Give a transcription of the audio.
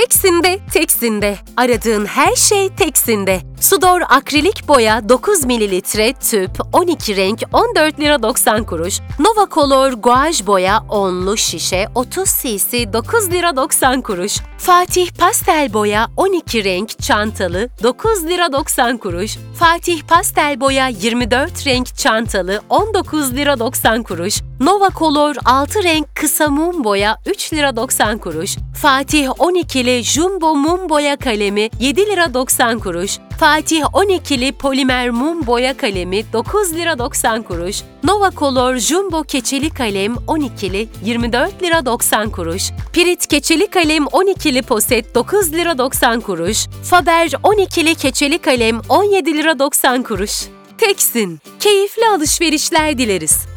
Teksin'de, Teksin'de. Aradığın her şey Teksin'de. Sudor akrilik boya 9 mililitre tüp 12 renk 14 lira 90 kuruş. Nova Color guaj boya 10'lu şişe 30 cc 9 lira 90 kuruş. Fatih pastel boya 12 renk çantalı 9 lira 90 kuruş. Fatih pastel boya 24 renk çantalı 19 lira 90 kuruş. Nova Color 6 renk kısa mum boya 3 lira 90 kuruş. Fatih 12'li jumbo mum boya kalemi 7 lira 90 kuruş. Fatih 12'li polimer mum boya kalemi 9 lira 90 kuruş. Nova Color jumbo keçeli kalem 12'li 24 lira 90 kuruş. Pirit keçeli kalem 12'li poset 9 lira 90 kuruş. Faber 12'li keçeli kalem 17 lira 90 kuruş. Teksin, keyifli alışverişler dileriz.